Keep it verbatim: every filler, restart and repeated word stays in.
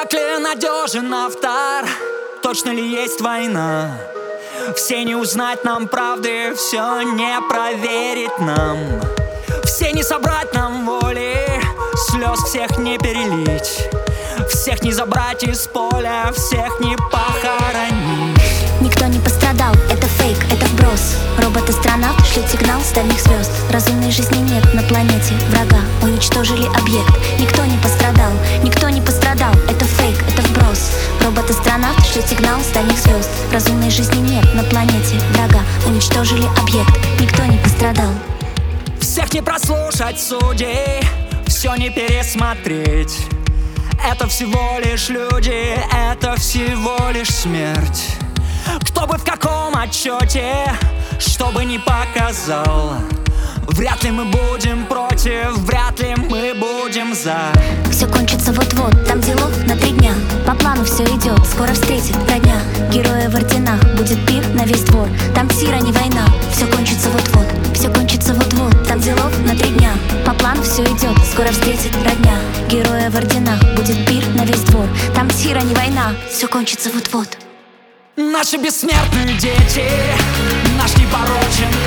Вряд ли надежен автор, точно ли есть война. Все не узнать нам правды, все не проверить нам. Все не собрать нам воли, слез всех не перелить. Всех не забрать из поля, всех не похоронить. Никто не пострадал, это фейк, это вброс. Роботы-астронавты шлют сигнал с дальних звезд. Разумной жизни нет на планете врага, уничтожили объект. Никто не пострадал, никто не пострадал, это фейк, это вброс. Роботы-астронавты шлют сигнал с дальних звезд. Разумной жизни нет на планете врага, уничтожили объект. Никто не пострадал. Всех не прослушать судей, все не пересмотреть. Это всего лишь люди, это всего лишь смерть. Кто бы в каком отчете, что бы ни показал, вряд ли мы будем против, вряд ли мы будем за. Все кончится вот-вот, там делов на три дня. По плану все идет, скоро встретит родня. Герои в орденах, будет пир на весь двор. Там сира, не война, все кончится вот-вот. Все кончится вот-вот, там делов на три дня. По плану все идет, скоро встретит родня. Герои в орденах, будет пир на весь двор. Там сира, не война, все кончится вот-вот. Наши бессмертные дети, наш непорочен